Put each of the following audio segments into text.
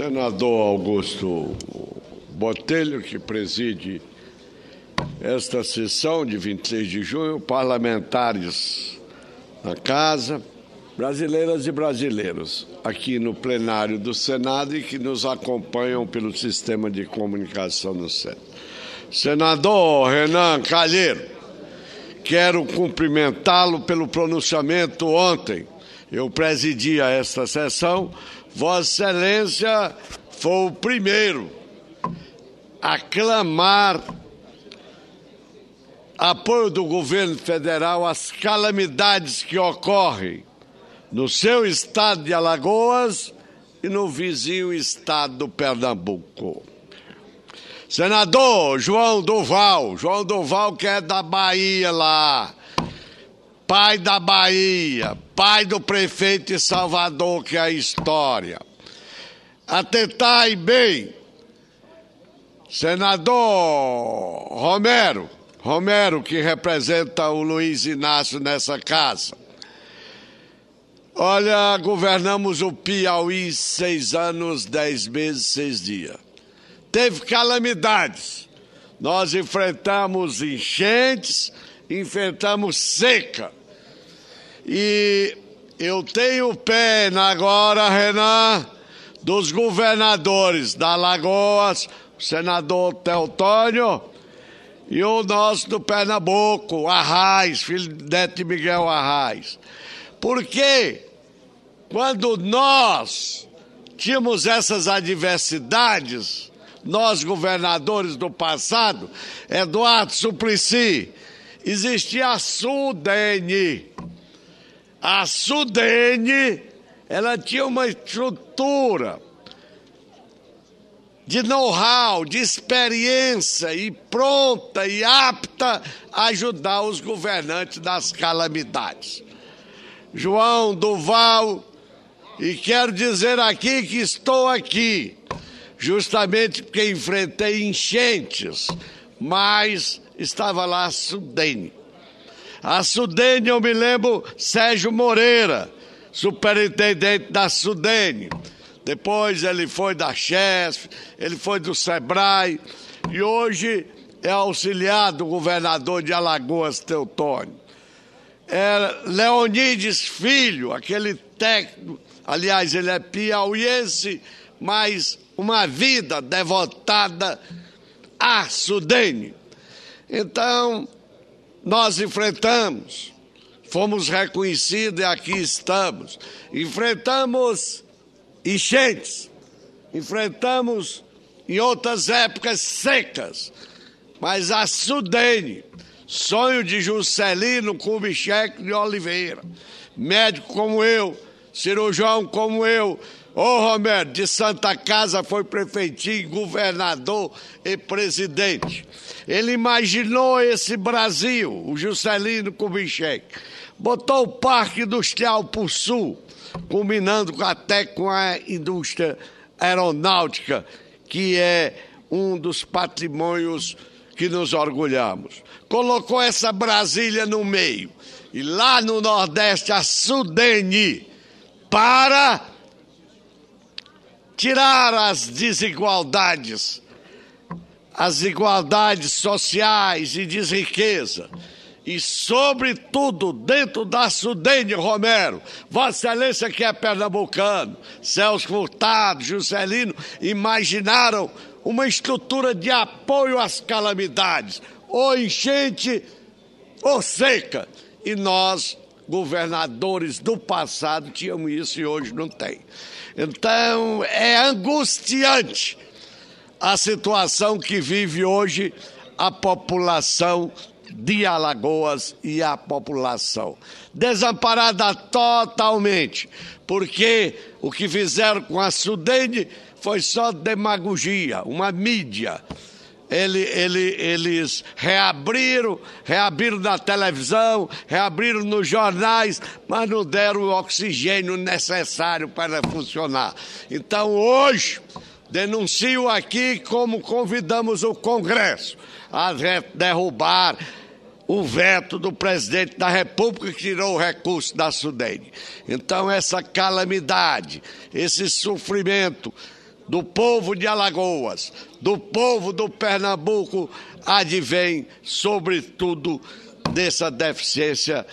Senador Augusto Botelho, que preside esta sessão de 23 de junho, parlamentares na Casa, brasileiras e brasileiros, aqui no plenário do Senado e que nos acompanham pelo sistema de comunicação no centro. Senador Renan Calheiro, quero cumprimentá-lo pelo pronunciamento ontem. Eu presidia esta sessão. Vossa Excelência foi o primeiro a clamar apoio do governo federal às calamidades que ocorrem no seu estado de Alagoas e no vizinho estado do Pernambuco. Senador João Duval que é da Bahia lá, pai da Bahia, pai do prefeito de Salvador, que é a história. Atentai bem, senador Romero, que representa o Luiz Inácio nessa casa. Olha, governamos o Piauí 6 anos, 10 meses, 6 dias. Teve calamidades. Nós enfrentamos enchentes, enfrentamos seca. E eu tenho pena agora, Renan, dos governadores da Alagoas, o senador Teotônio e o nosso do Pernambuco, Arraes, filho de Miguel Arraes. Porque quando nós tínhamos essas adversidades, nós governadores do passado, Eduardo Suplicy, existia a Sudene. A Sudene, ela tinha uma estrutura de know-how, de experiência e pronta e apta a ajudar os governantes das calamidades. João Duval, e quero dizer aqui que estou aqui, justamente porque enfrentei enchentes, mas estava lá a Sudene. A Sudene, eu me lembro, Sérgio Moreira, superintendente da Sudene. Depois ele foi da Chesf, ele foi do Sebrae e hoje é auxiliar do governador de Alagoas, Teotônio. Leonides Filho, aquele técnico, aliás, ele é piauiense, mas uma vida devotada à Sudene. Então, nós enfrentamos, fomos reconhecidos e aqui estamos. Enfrentamos enchentes, enfrentamos em outras épocas secas, mas a Sudene, sonho de Juscelino Kubitschek de Oliveira, médico como eu, cirurgião como eu, Romero, de Santa Casa foi prefeitinho, governador e presidente. Ele imaginou esse Brasil, o Juscelino Kubitschek, botou o Parque Industrial para o sul, combinando até com a indústria aeronáutica, que é um dos patrimônios que nos orgulhamos. Colocou essa Brasília no meio, e lá no Nordeste a Sudene, para tirar as desigualdades sociais e de riqueza. E, sobretudo, dentro da Sudene, Romero, Vossa Excelência, que é pernambucano, Celso Furtado, Juscelino, imaginaram uma estrutura de apoio às calamidades, ou enchente ou seca. E nós, governadores do passado, tínhamos isso e hoje não tem. Então, é angustiante a situação que vive hoje a população de Alagoas e a população desamparada totalmente, porque o que fizeram com a Sudene foi só demagogia, uma mídia. Eles reabriram na televisão, reabriram nos jornais, mas não deram o oxigênio necessário para funcionar. Então, hoje, denuncio aqui como convidamos o Congresso a derrubar o veto do presidente da República que tirou o recurso da Sudene. Então, essa calamidade, esse sofrimento do povo de Alagoas, do povo do Pernambuco, advém, sobretudo, dessa deficiência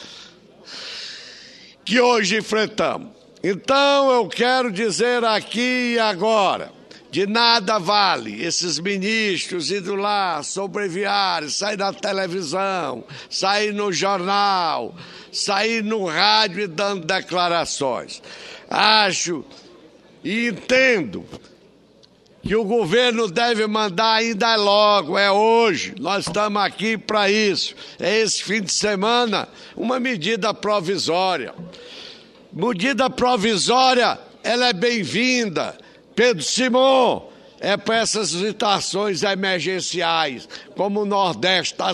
que hoje enfrentamos. Então, eu quero dizer aqui e agora, de nada vale esses ministros indo lá, sobreviarem, sair na televisão, sair no jornal, sair no rádio e dando declarações. Acho e entendo que o governo deve mandar ainda logo, é hoje, nós estamos aqui para isso, é esse fim de semana, uma medida provisória. Medida provisória, ela é bem-vinda. Pedro Simão, é para essas situações emergenciais, como o Nordeste está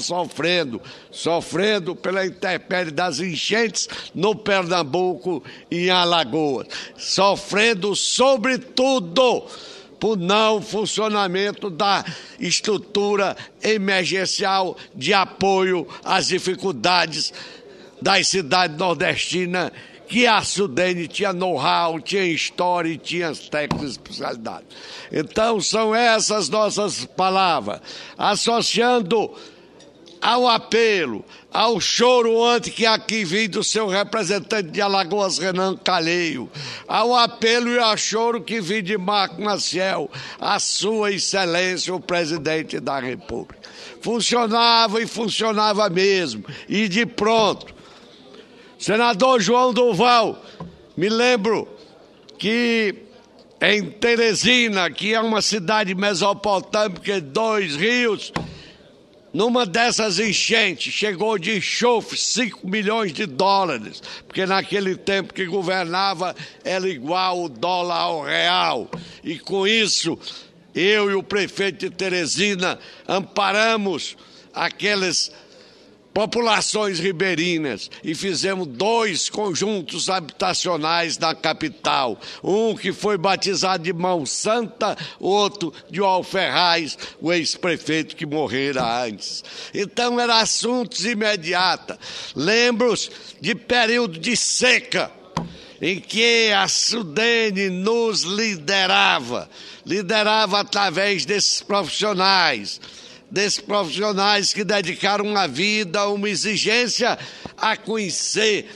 sofrendo pela intempérie das enchentes no Pernambuco e em Alagoas, sofrendo sobretudo por não funcionamento da estrutura emergencial de apoio às dificuldades das cidades nordestinas, que a Sudene tinha know-how, tinha história e tinha técnicos de especialidade. Então, são essas nossas palavras, associando ao apelo, ao choro antes que aqui vim do seu representante de Alagoas, Renan Calheiro, ao apelo e ao choro que vim de Marco Maciel, a sua excelência, o presidente da República. Funcionava e funcionava mesmo, e de pronto. Senador João Duval, me lembro que em Teresina, que é uma cidade mesopotâmica de 2 rios, numa dessas enchentes, chegou de enxofre $5 milhões, porque naquele tempo que governava era igual o dólar ao real. E com isso, eu e o prefeito de Teresina amparamos aquelas populações ribeirinhas e fizemos 2 conjuntos habitacionais na capital. Um que foi batizado de Mão Santa, outro de Alferraz, o ex-prefeito que morrera antes. Então, eram assuntos imediatos. Lembro-os de período de seca, em que a Sudene nos liderava através desses profissionais que dedicaram a vida, uma exigência a conhecer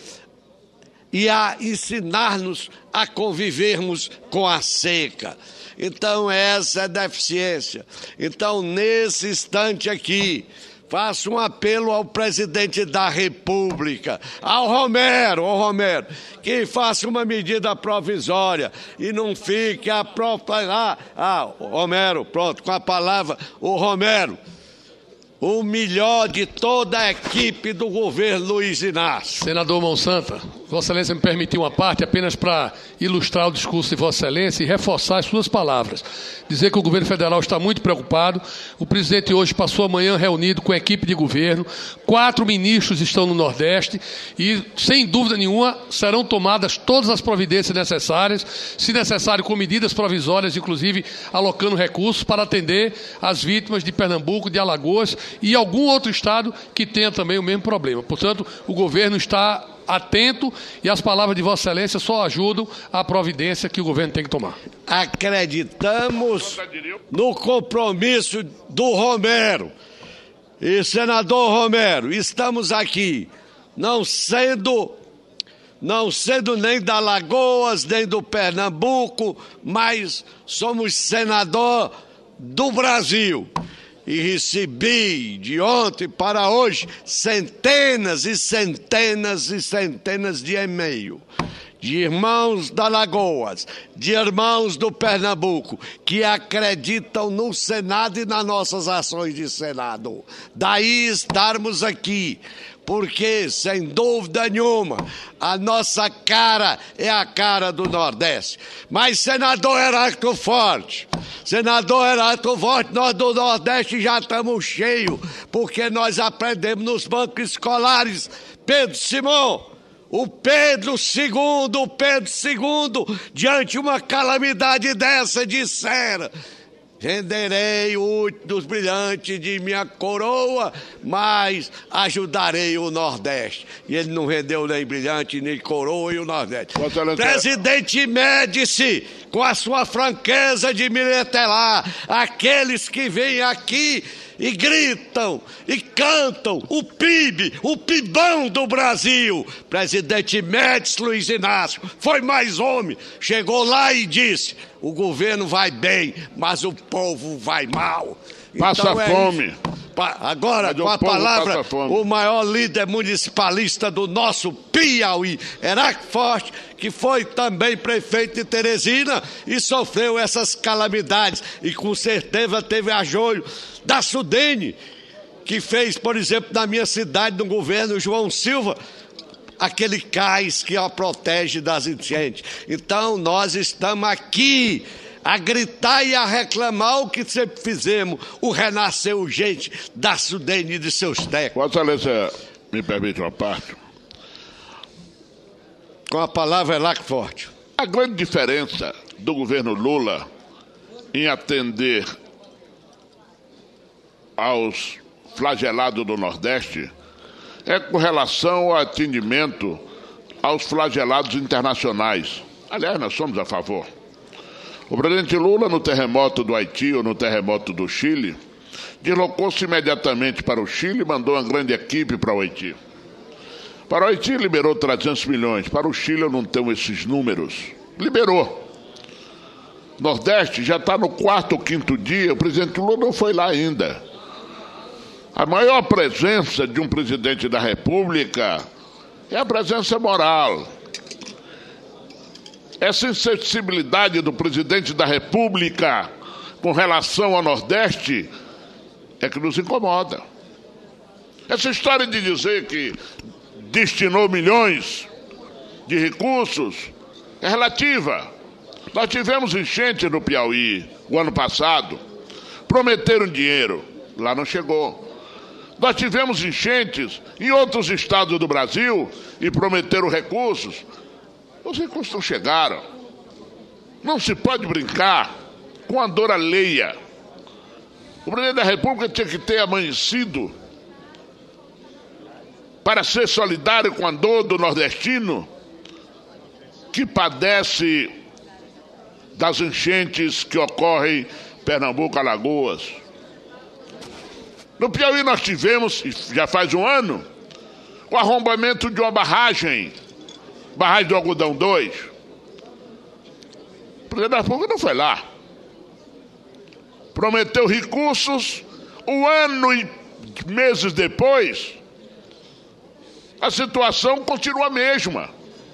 e a ensinar-nos a convivermos com a seca. Então, essa é a deficiência. Então, nesse instante aqui, faço um apelo ao presidente da República, ao Romero, que faça uma medida provisória e não fique a própria... Romero, pronto, com a palavra, o Romero, o melhor de toda a equipe do governo Luiz Inácio. Senador Mão Santa, Vossa Excelência me permitiu uma parte apenas para ilustrar o discurso de Vossa Excelência e reforçar as suas palavras. Dizer que o governo federal está muito preocupado. O presidente hoje passou a manhã reunido com a equipe de governo. 4 ministros estão no Nordeste e, sem dúvida nenhuma, serão tomadas todas as providências necessárias, se necessário com medidas provisórias, inclusive alocando recursos para atender as vítimas de Pernambuco, de Alagoas e algum outro estado que tenha também o mesmo problema. Portanto, o governo está atento e as palavras de Vossa Excelência só ajudam a providência que o governo tem que tomar. Acreditamos no compromisso do Romero. E, senador Romero, estamos aqui, não sendo nem da Alagoas, nem do Pernambuco, mas somos senador do Brasil. E recebi de ontem para hoje centenas e centenas e centenas de e-mails de irmãos da Alagoas, de irmãos do Pernambuco, que acreditam no Senado e nas nossas ações de Senado. Daí estarmos aqui, porque, sem dúvida nenhuma, a nossa cara é a cara do Nordeste. Mas, senador Heráclito Forte, nós do Nordeste já estamos cheios, porque nós aprendemos nos bancos escolares. Pedro Simão, o Pedro II, diante de uma calamidade dessa, dissera: Venderei o último dos brilhantes de minha coroa, mas ajudarei o Nordeste. E ele não vendeu nem brilhante, nem coroa e o Nordeste. Presidente Médici, com a sua franqueza de militar, aqueles que vêm aqui e gritam e cantam o PIB, o PIBão do Brasil. Presidente Médici Luiz Inácio foi mais homem, chegou lá e disse: o governo vai bem, mas o povo vai mal. Passa fome. Agora, com a palavra, o maior líder municipalista do nosso Piauí, Heráclito Forte, que foi também prefeito de Teresina e sofreu essas calamidades. E com certeza teve ajoelho da Sudene, que fez, por exemplo, na minha cidade, no governo João Silva, aquele cais que a protege das enchentes. Então, nós estamos aqui a gritar e a reclamar o que sempre fizemos, o renascer urgente da Sudene e de seus técnicos. Vossa Excelência, me permite uma parte? Com a palavra, Heráclito Forte. A grande diferença do governo Lula em atender aos flagelados do Nordeste é com relação ao atendimento aos flagelados internacionais. Aliás, nós somos a favor. O presidente Lula, no terremoto do Haiti ou no terremoto do Chile, deslocou-se imediatamente para o Chile e mandou uma grande equipe para o Haiti. Para o Haiti liberou 300 milhões, para o Chile eu não tenho esses números. Liberou. Nordeste já está no 4º ou 5º dia, o presidente Lula não foi lá ainda. A maior presença de um presidente da República é a presença moral. Essa insensibilidade do presidente da República com relação ao Nordeste é que nos incomoda. Essa história de dizer que destinou milhões de recursos é relativa. Nós tivemos enchente no Piauí o ano passado, prometeram dinheiro, lá não chegou. Nós tivemos enchentes em outros estados do Brasil e prometeram recursos. Os recursos não chegaram. Não se pode brincar com a dor alheia. O presidente da República tinha que ter amanhecido para ser solidário com a dor do nordestino que padece das enchentes que ocorrem em Pernambuco, Alagoas. No Piauí nós tivemos, já faz um ano, o arrombamento de uma barragem do Algodão 2. O presidente da República não foi lá. Prometeu recursos, um ano e meses depois, a situação continua a mesma.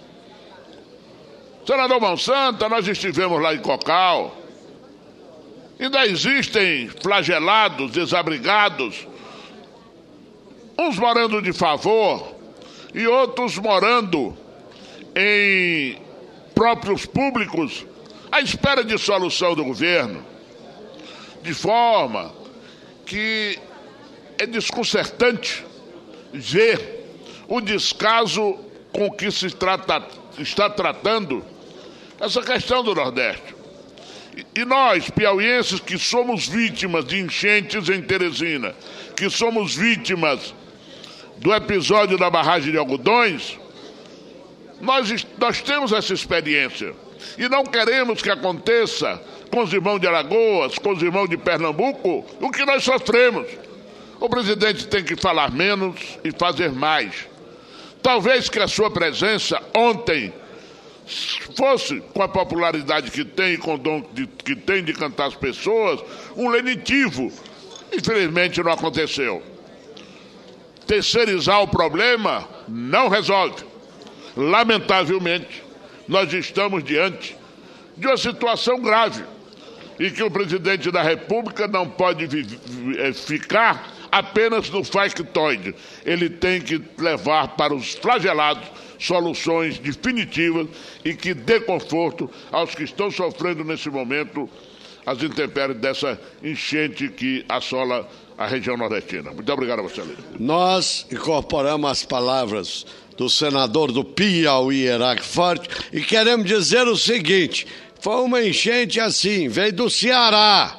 Senador Monsanto, nós estivemos lá em Cocal. Ainda existem flagelados, desabrigados, uns morando de favor e outros morando em próprios públicos à espera de solução do governo, de forma que é desconcertante ver o descaso com que se está tratando essa questão do Nordeste. E nós, piauienses, que somos vítimas de enchentes em Teresina, que somos vítimas do episódio da barragem de Algodões, nós temos essa experiência e não queremos que aconteça com os irmãos de Alagoas, com os irmãos de Pernambuco, o que nós sofremos. O presidente tem que falar menos e fazer mais. Talvez que a sua presença ontem fosse, com a popularidade que tem e com o dom que tem de cantar as pessoas, um lenitivo. Infelizmente não aconteceu. Terceirizar o problema não resolve. Lamentavelmente, nós estamos diante de uma situação grave e que o presidente da República não pode ficar apenas no factoide. Ele tem que levar para os flagelados soluções definitivas e que dê conforto aos que estão sofrendo nesse momento as intempéries dessa enchente que assola a região nordestina. Muito obrigado a você. Nós incorporamos as palavras do senador do Piauí, Heráclito Forte, e queremos dizer o seguinte: foi uma enchente assim, veio do Ceará,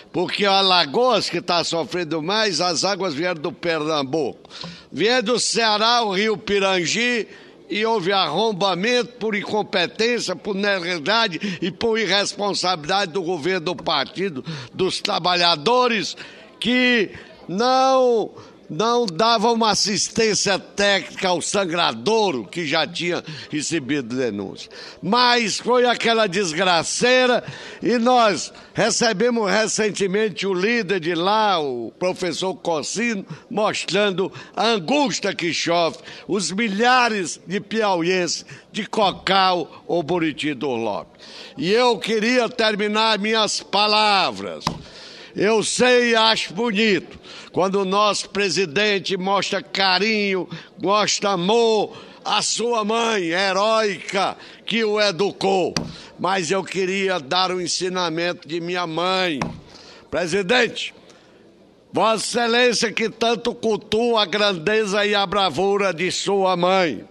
porque a Alagoas, que está sofrendo mais, as águas vieram do Pernambuco. Vieram do Ceará, o rio Pirangi, e houve arrombamento por incompetência, por ilegalidade e por irresponsabilidade do governo do Partido dos Trabalhadores, que não dava uma assistência técnica ao Sangradouro, que já tinha recebido denúncia. Mas foi aquela desgraceira, e nós recebemos recentemente o líder de lá, o professor Cossino, mostrando a angústia que sofre os milhares de piauienses de Cocal ou Buriti do Lopes. E eu queria terminar minhas palavras. Eu sei e acho bonito quando o nosso presidente mostra carinho, mostra amor à sua mãe heróica que o educou. Mas eu queria dar o ensinamento de minha mãe. Presidente, Vossa Excelência que tanto cultua a grandeza e a bravura de sua mãe.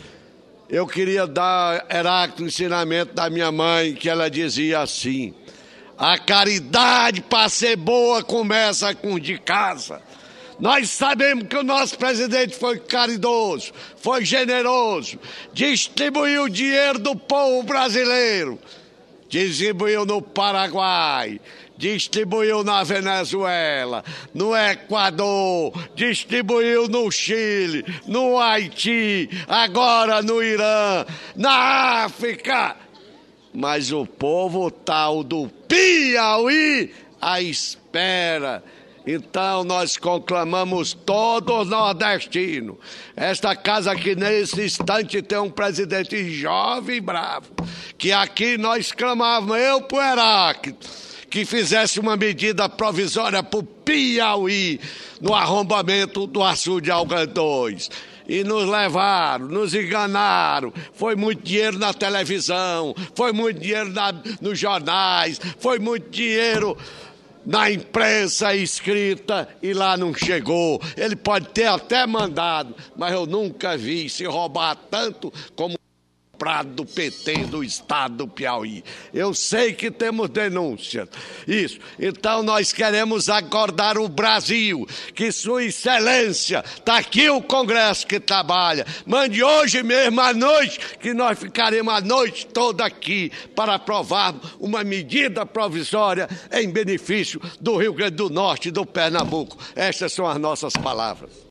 Eu queria dar, Heráclito, o ensinamento da minha mãe, que ela dizia assim: a caridade, para ser boa, começa com de casa. Nós sabemos que o nosso presidente foi caridoso, foi generoso, distribuiu o dinheiro do povo brasileiro, distribuiu no Paraguai, distribuiu na Venezuela, no Equador, distribuiu no Chile, no Haiti, agora no Irã, na África. Mas o povo tal do Piauí à espera. Então nós conclamamos todos os nordestinos. Esta casa aqui nesse instante tem um presidente jovem e bravo, que aqui nós clamávamos, eu pro Heráclito, que fizesse uma medida provisória para o Piauí no arrombamento do açude Alga 2. E nos levaram, nos enganaram. Foi muito dinheiro na televisão, foi muito dinheiro nos jornais, foi muito dinheiro na imprensa escrita e lá não chegou. Ele pode ter até mandado, mas eu nunca vi se roubar tanto como do PT do estado do Piauí. Eu sei que temos denúncias. Isso. Então nós queremos acordar o Brasil, que Sua Excelência, está aqui o Congresso que trabalha. Mande hoje mesmo à noite, que nós ficaremos a noite toda aqui para aprovar uma medida provisória em benefício do Rio Grande do Norte e do Pernambuco. Estas são as nossas palavras.